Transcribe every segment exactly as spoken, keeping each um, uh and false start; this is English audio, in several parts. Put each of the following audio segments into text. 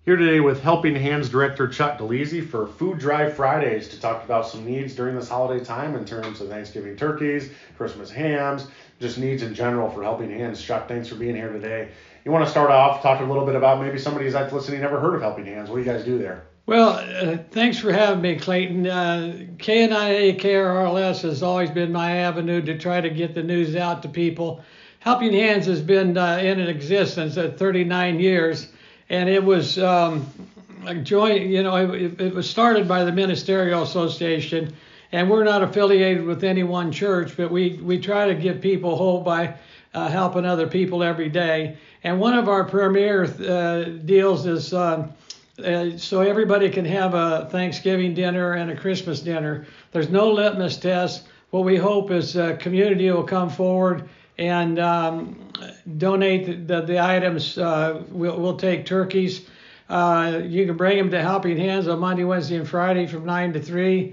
Here today with Helping Hands Director Chuck DeLezy for Food Drive Fridays to talk about some needs during this holiday time in terms of Thanksgiving turkeys, Christmas hams, just needs in general for Helping Hands. Chuck, thanks for being here today. You want to start off talking a little bit about maybe somebody that's listening never heard of Helping Hands. What do you guys do there? Well, uh, thanks for having me, Clayton. Uh, K N I A K R L S has always been my avenue to try to get the news out to people. Helping Hands has been uh, in existence at thirty-nine years. And it was um, a joint, you know, it, it was started by the Ministerial Association, and we're not affiliated with any one church, but we, we try to give people hope by uh, helping other people every day. And one of our premier uh, deals is um, uh, so everybody can have a Thanksgiving dinner and a Christmas dinner. There's no litmus test. What we hope is uh, community will come forward and um, donate the, the items. Uh, we'll, we'll take turkeys. Uh, you can bring them to Helping Hands on Monday, Wednesday, and Friday from nine to three.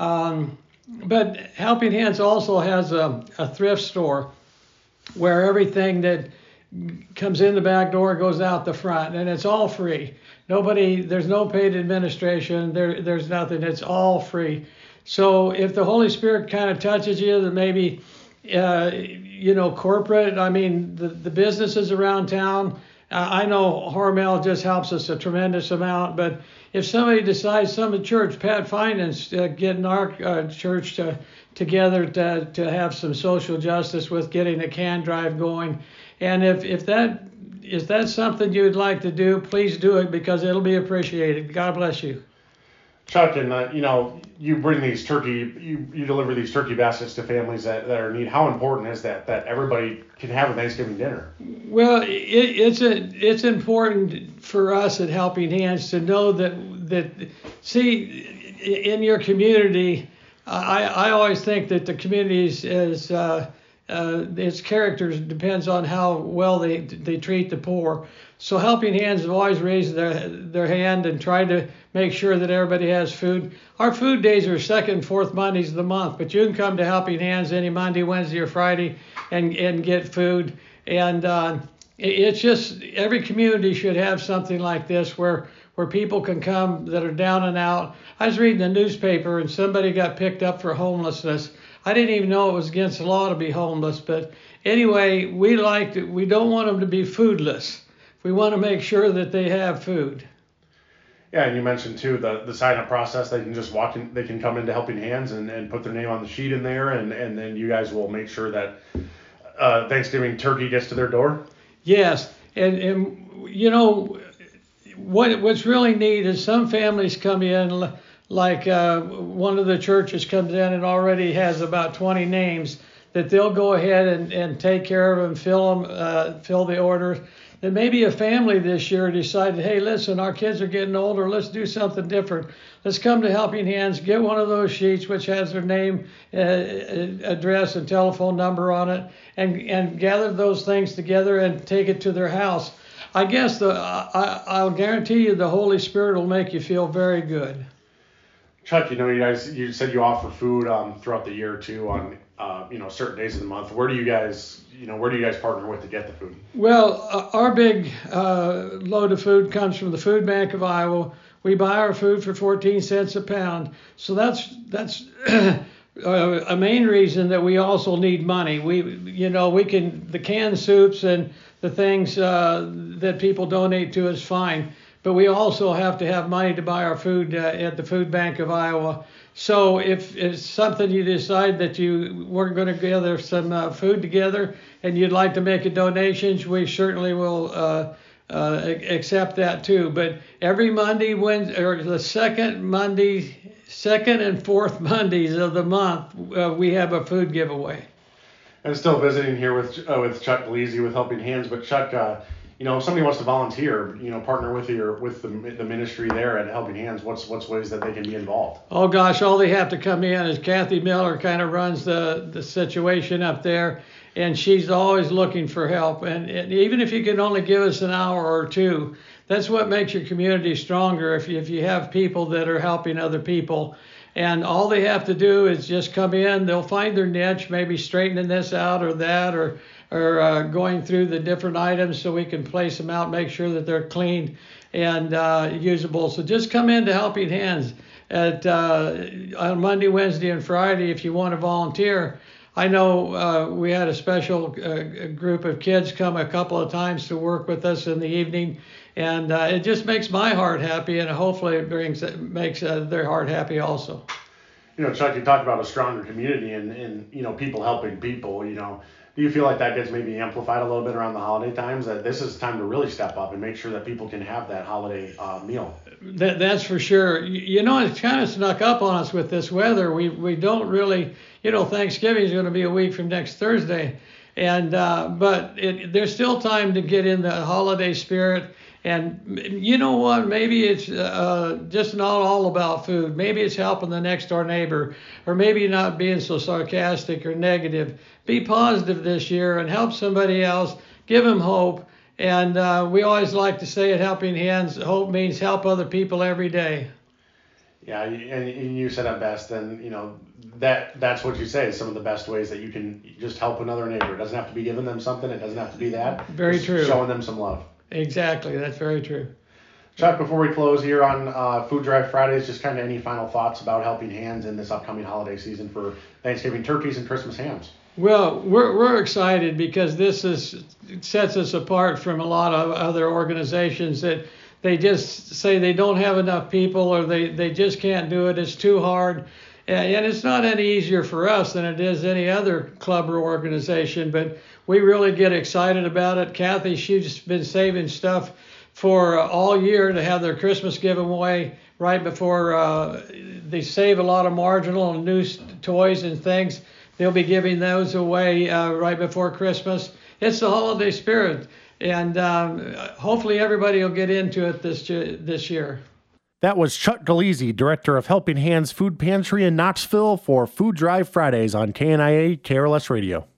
Um, but Helping Hands also has a, a thrift store where everything that comes in the back door goes out the front, and it's all free. Nobody, there's no paid administration. There, there's nothing. It's all free. So if the Holy Spirit kind of touches you, that maybe Uh, you know, corporate, I mean, the, the businesses around town, uh, I know Hormel just helps us a tremendous amount, but if somebody decides, some of the church, Pat Finance, uh, getting our uh, church to, together to, to have some social justice with getting a can drive going. And if, if that is that something you'd like to do, please do it because it'll be appreciated. God bless you. Chuck, and uh, you know, you bring these turkey, you, you deliver these turkey baskets to families that, that are in need. How important is that, that everybody can have a Thanksgiving dinner? Well, it, it's a, it's important for us at Helping Hands to know that, that see, in your community, I, I always think that the community is, uh, uh, its character depends on how well they, they treat the poor. So Helping Hands have always raised their, their hand and tried to make sure that everybody has food. Our food days are second and fourth Mondays of the month, but you can come to Helping Hands any Monday, Wednesday, or Friday and, and get food. And uh, it, it's just, every community should have something like this where, where people can come that are down and out. I was reading the newspaper and somebody got picked up for homelessness. I didn't even know it was against the law to be homeless, but anyway, we like to, we don't want them to be foodless. We want to make sure that they have food. Yeah, and you mentioned too the, the sign up process. They can just walk in, they can come into Helping Hands and, and put their name on the sheet in there, and, and then you guys will make sure that uh, Thanksgiving turkey gets to their door. Yes, and and you know what what's really neat is some families come in, like uh, one of the churches comes in and already has about twenty names that they'll go ahead and, and take care of them, fill them, uh, fill the order. Then maybe a family this year decided, hey, listen, our kids are getting older. Let's do something different. Let's come to Helping Hands, get one of those sheets which has their name, uh, address, and telephone number on it, and, and gather those things together and take it to their house. I guess the I, I'll guarantee you the Holy Spirit will make you feel very good. Chuck, you know, you guys, you said you offer food um, throughout the year too on, uh, you know, certain days of the month. Where do you guys, you know, where do you guys partner with to get the food? Well, uh, our big uh, load of food comes from the Food Bank of Iowa. We buy our food for fourteen cents a pound. So that's that's a main reason that we also need money. We, you know, we can, the canned soups and the things uh, that people donate to is fine. But we also have to have money to buy our food uh, at the Food Bank of Iowa. So if it's something you decide that you we're going to gather some uh, food together and you'd like to make a donation, we certainly will uh, uh, accept that too. But every Monday, Wednesday, or the second Monday, second and fourth Mondays of the month, uh, we have a food giveaway. I'm still visiting here with uh, with Chuck DeLezy with Helping Hands, but Chuck, uh, you know, if somebody wants to volunteer, you know, partner with you or with the, the ministry there at Helping Hands, what's what's ways that they can be involved? Oh gosh, all they have to come in is Kathy Miller kind of runs the, the situation up there, and she's always looking for help. And, and even if you can only give us an hour or two, that's what makes your community stronger. If you, if you have people that are helping other people, And all they have to do is just come in. They'll find their niche, maybe straightening this out or that, or or uh, going through the different items so we can place them out, make sure that they're clean and uh, usable. So just come in to Helping Hands at uh, on Monday, Wednesday, and Friday if you want to volunteer. I know uh, we had a special uh, group of kids come a couple of times to work with us in the evening, and uh, it just makes my heart happy, and hopefully it brings makes uh, their heart happy also. You know, Chuck, you talked about a stronger community and, and you know, people helping people. You know, do you feel like that gets maybe amplified a little bit around the holiday times, that this is time to really step up and make sure that people can have that holiday uh, meal? That, that's for sure. You know, it's kind of snuck up on us with this weather. We we don't really, you know, Thanksgiving is going to be a week from next Thursday, and uh, but it, there's still time to get in the holiday spirit. And you know what? Maybe it's uh, just not all about food. Maybe it's helping the next door neighbor, or maybe not being so sarcastic or negative. Be positive this year and help somebody else. Give them hope. And uh, we always like to say at Helping Hands, hope means help other people every day. Yeah, and, and you said it best. And you know that that's what you say. Some of the best ways that you can just help another neighbor. It doesn't have to be giving them something. It doesn't have to be that. Very just true. Showing them some love. Exactly. That's very true. Chuck, before we close here on uh, Food Drive Fridays, just kind of any final thoughts about Helping Hands in this upcoming holiday season for Thanksgiving turkeys and Christmas hams? Well, we're we're excited because this is sets us apart from a lot of other organizations that they just say they don't have enough people, or they, they just can't do it. It's too hard. And it's not any easier for us than it is any other club or organization, but we really get excited about it. Kathy, she's been saving stuff for uh, all year to have their Christmas giveaway right before uh, they save a lot of marginal and new toys and things. They'll be giving those away uh, right before Christmas. It's the holiday spirit, and um, hopefully everybody will get into it this this year. That was Chuck Galeazzi, Director of Helping Hands Food Pantry in Knoxville, for Food Drive Fridays on K N I A K R L S Radio.